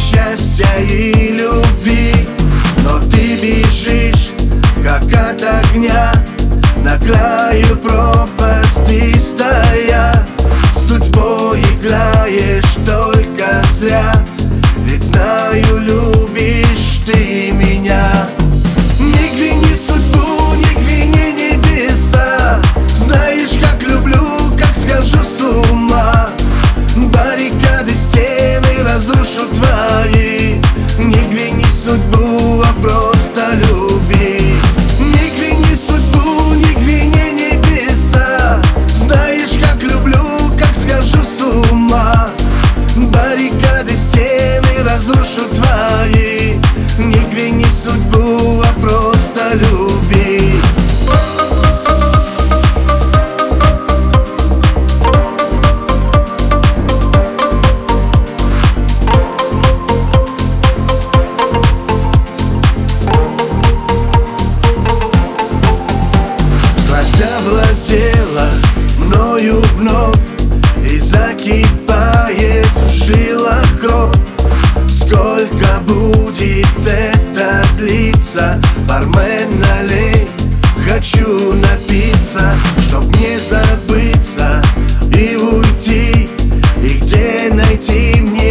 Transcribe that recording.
счастья и любви. Но ты бежишь, как от огня, на краю пропасти стоя. Судьбой играешь только зря, ведь знаю, любишь ты меня. Не вини судьбу, не вини небеса, знаешь, как люблю, как схожу с ума. Баррикады, стены разрушу твои. Не вини судьбу, а просто люби. Не вини судьбу, не вини небеса, знаешь, как люблю, как схожу с ума. Баррикады, стены разрушу твои. Не вини судьбу, а просто люби. Овладела мною вновь и закипает в жилах кровь. Сколько будет это длиться? Бармен, налей, хочу напиться, чтоб не забыться и уйти. И где найти мне